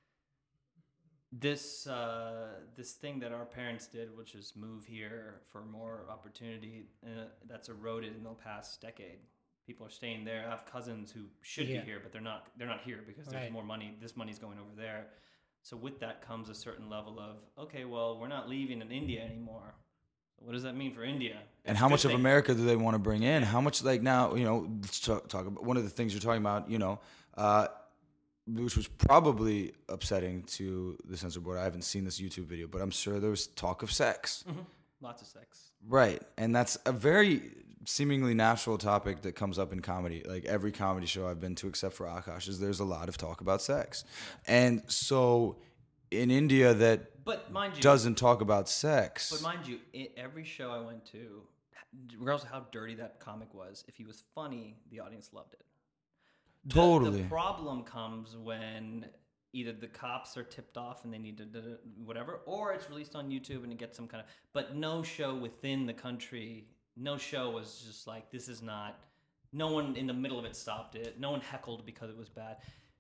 Speaker 3: this uh, this thing that our parents did, which is move here for more opportunity, uh, that's eroded in the past decade. People are staying there. I have cousins who should
Speaker 2: Yeah.
Speaker 3: be here, but they're not. They're not here because there's
Speaker 2: Right.
Speaker 3: more money. This money's going over there. So with that comes a certain level of okay, well, we're not leaving in India anymore. What does that mean for India?
Speaker 1: And
Speaker 3: It's
Speaker 1: how
Speaker 3: a good
Speaker 1: much of
Speaker 3: thing.
Speaker 1: America do they want to bring in? How much, like now, you know, let's talk, talk about one of the things you're talking about, you know, uh, which was probably upsetting to the censor board. I haven't seen this YouTube video, but I'm sure there was talk of sex.
Speaker 3: Mhm. Lots of sex.
Speaker 1: Right. And that's a very seemingly natural topic that comes up in comedy. Like every comedy show I've been to, except for Akash, is there's a lot of talk about sex. And so in India, that
Speaker 3: But mind you,
Speaker 1: doesn't talk about sex.
Speaker 3: But mind you, i every show I went to, regardless of how dirty that comic was, if he was funny, the audience loved it. The-
Speaker 1: Totally.
Speaker 3: The problem comes when either the cops are tipped off and they need to do whatever, or it's released on YouTube and it gets some kind of. But no show within the country, no show was just like this is not. No one in the middle of it stopped it. No one heckled because it was bad.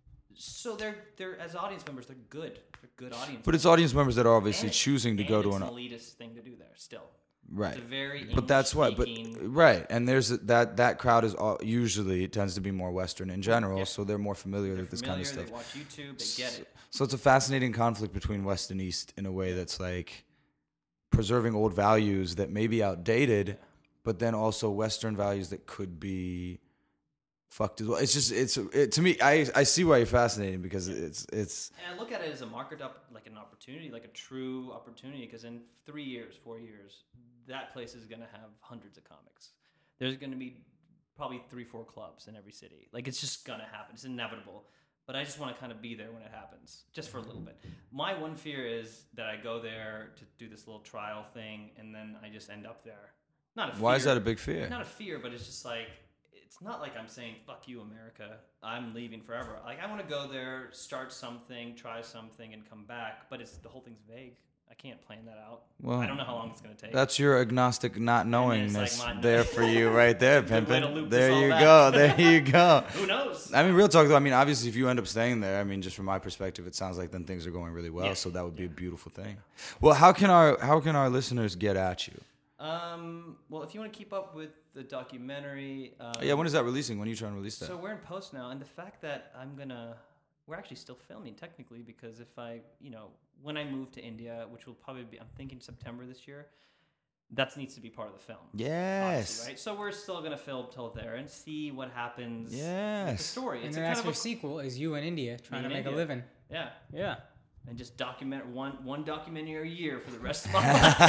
Speaker 3: So they're they're as audience members, they're good. They're good audience.
Speaker 1: But it's audience members that are obviously
Speaker 3: And it-
Speaker 1: choosing to
Speaker 3: and
Speaker 1: go to
Speaker 3: it's
Speaker 1: an
Speaker 3: an elitist thing to do there still.
Speaker 1: right.
Speaker 3: It's a very
Speaker 1: But that's why. But
Speaker 3: English-speaking-
Speaker 1: right, and there's that that crowd is all, usually tends to be more Western in general,
Speaker 3: Yeah.
Speaker 1: so they're more familiar
Speaker 3: they're
Speaker 1: with this
Speaker 3: familiar,
Speaker 1: kind of
Speaker 3: they
Speaker 1: stuff.
Speaker 3: watch YouTube, they get it.
Speaker 1: So it's a fascinating conflict between West and East in a way that's like preserving old values that may be outdated, but then also Western values that could be fucked as well. It's just it's it, to me. I I see why you're fascinated because it's it's
Speaker 3: And I look at it as a market up, like an opportunity, like a true opportunity, because in three years, four years, that place is going to have hundreds of comics. There's going to be probably three, four clubs in every city. Like it's just going to happen. It's inevitable. But I just want to kind of be there when it happens, just for a little bit. My one fear is that I go there to do this little trial thing, and then I just end up there. Not a fear.
Speaker 1: why is that a big fear?
Speaker 3: Not a fear, but it's just like it's not like I'm saying "fuck you, America." I'm leaving forever. Like I want to go there, start something, try something, and come back. But it's the whole thing's vague. I can't plan that out.
Speaker 1: Well,
Speaker 3: I don't know how long it's going to take.
Speaker 1: That's your agnostic not knowingness
Speaker 3: like my-
Speaker 1: there for you right there,
Speaker 3: Good way to
Speaker 1: Pimpin'.
Speaker 3: loop
Speaker 1: There
Speaker 3: this all
Speaker 1: you
Speaker 3: back.
Speaker 1: go. There you go.
Speaker 3: Who knows?
Speaker 1: I mean, real talk though. I mean, obviously, if you end up staying there, I mean, just from my perspective, it sounds like then things are going really well.
Speaker 3: Yeah.
Speaker 1: So that would be a beautiful thing. Well, how can our how can our listeners get at you?
Speaker 3: Um, well, if you want to keep up with the documentary, um,
Speaker 1: Yeah, when is that releasing? When are you trying to release that?
Speaker 3: so we're in post now, and the fact that I'm gonna, we're actually still filming technically because if I, you know, when I move to India, which will probably be, I'm thinking September this year, that needs to be part of the film.
Speaker 1: Yes.
Speaker 3: obviously, Right. So we're still gonna film till there and see what happens. With the
Speaker 1: Yes.
Speaker 3: story.
Speaker 2: And
Speaker 3: It's
Speaker 2: then
Speaker 3: a
Speaker 2: that's
Speaker 3: kind
Speaker 2: your
Speaker 3: of a,
Speaker 2: sequel is you in India trying
Speaker 3: Me
Speaker 2: to
Speaker 3: in
Speaker 2: make a
Speaker 3: India.
Speaker 2: living.
Speaker 3: yeah,
Speaker 2: Yeah.
Speaker 3: and just document one one documentary a year for the rest of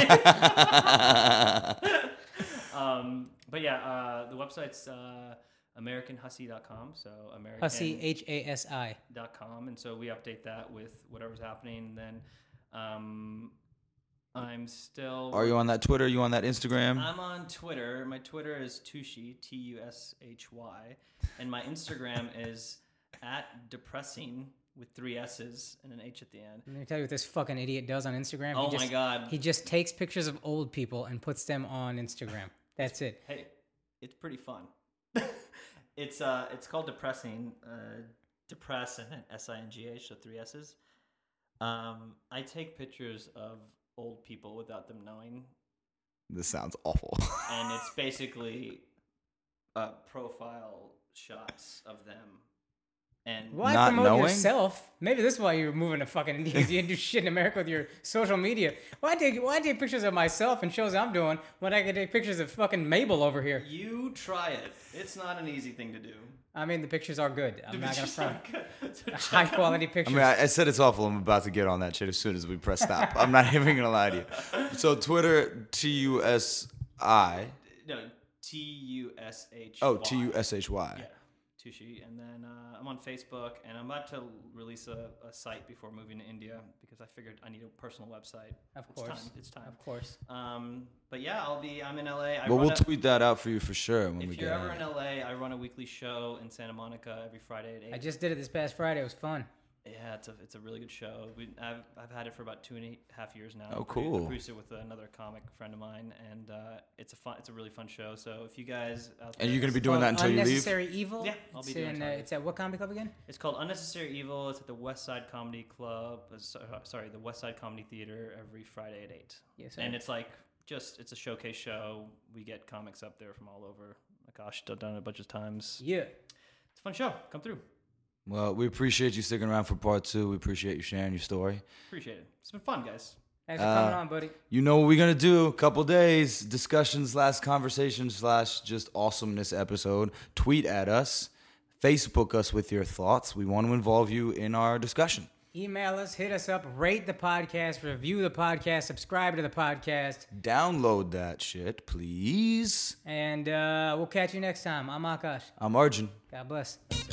Speaker 3: my life. um, but yeah, uh, the website's uh, American Hussy dot com. So American
Speaker 2: Hussy, H A S I.
Speaker 3: dot com, and so we update that with whatever's happening. And then um, I'm still.
Speaker 1: Are you on that Twitter? Are you on that Instagram?
Speaker 3: I'm on Twitter. My Twitter is Tushy, T U S H Y, and my Instagram is at depressing with three S's and an H at the end.
Speaker 2: Let me tell you what this fucking idiot does on Instagram.
Speaker 3: Oh
Speaker 2: he
Speaker 3: my
Speaker 2: just,
Speaker 3: God.
Speaker 2: He just takes pictures of old people and puts them on Instagram. That's it.
Speaker 3: Hey, it's pretty fun. it's uh, it's called depressing. Uh, depress and then S I N G H, so three S's. Um, I take pictures of old people without them knowing,
Speaker 1: This sounds awful.
Speaker 3: and it's basically uh, profile shots of them. And
Speaker 2: Why
Speaker 1: Not
Speaker 2: promote
Speaker 1: knowing?
Speaker 2: yourself? Maybe this is why you're moving to fucking India. 'Cause you didn't do shit in America with your social media. Why take why take pictures of myself and shows I'm doing when I can take pictures of fucking Mabel over here?
Speaker 3: you try it. It's not an easy thing to do.
Speaker 2: I mean, the pictures are good. I'm not gonna
Speaker 3: Pictures
Speaker 2: front.
Speaker 3: are good. So check
Speaker 2: High
Speaker 3: out-
Speaker 2: quality
Speaker 1: I
Speaker 2: pictures.
Speaker 1: mean, I, I said it's awful. I'm about to get on that shit as soon as we press stop. I'm not even gonna lie to you. So Twitter, T U S I.
Speaker 3: No, T U S H.
Speaker 1: Oh, T U S H Y.
Speaker 3: Yeah, Tushy. And then uh, I'm on Facebook, and I'm about to release a, a site before moving to India because I figured I need a personal website.
Speaker 2: Of
Speaker 3: It's
Speaker 2: course.
Speaker 3: time. It's time.
Speaker 2: Of course.
Speaker 3: Um, but yeah, I'll be. I'm in L A. I
Speaker 1: Well,
Speaker 3: run
Speaker 1: we'll
Speaker 3: a-
Speaker 1: tweet that out for you for sure when we
Speaker 3: If
Speaker 1: get
Speaker 3: you're ever
Speaker 1: out.
Speaker 3: in L A, I run a weekly show in Santa Monica every Friday at eight.
Speaker 2: I just did it this past Friday. It was fun.
Speaker 3: Yeah, it's a it's a really good show. We, I've I've had it for about two and a half years now.
Speaker 1: Oh,
Speaker 3: I produ-
Speaker 1: cool.
Speaker 3: I produced it with another comic friend of mine, and uh, it's a fun it's a really fun show. So if you guys out
Speaker 1: And
Speaker 3: there-
Speaker 1: you're gonna be doing that until you leave?
Speaker 2: Unnecessary Evil.
Speaker 3: Yeah, I'll be
Speaker 2: it's
Speaker 3: doing
Speaker 2: in,
Speaker 3: it
Speaker 2: uh,
Speaker 3: until I
Speaker 2: It's at what comedy club again?
Speaker 3: It's called Unnecessary Evil. It's at the West Side Comedy Club. uh, so- uh, Sorry, the West Side Comedy Theater every Friday at eight.
Speaker 2: Yes, sir.
Speaker 3: And it's like just it's a showcase show. We get comics up there from all over. My gosh, I've done it a bunch of times.
Speaker 2: Yeah.
Speaker 3: It's a fun show. Come through.
Speaker 1: Well, we appreciate you sticking around for part two. We appreciate you sharing your story.
Speaker 3: Appreciate it. It's been fun, guys.
Speaker 2: Thanks for
Speaker 1: Uh,
Speaker 2: coming on, buddy.
Speaker 1: You know what we're gonna do? Couple days, discussion slash conversation slash just awesomeness episode. Tweet at us, Facebook us with your thoughts. We want to involve you in our discussion.
Speaker 2: Email us, hit us up, rate the podcast, review the podcast, subscribe to the podcast,
Speaker 1: Download that shit, please.
Speaker 2: and uh, we'll catch you next time. I'm Akash.
Speaker 1: I'm Arjun.
Speaker 2: God bless.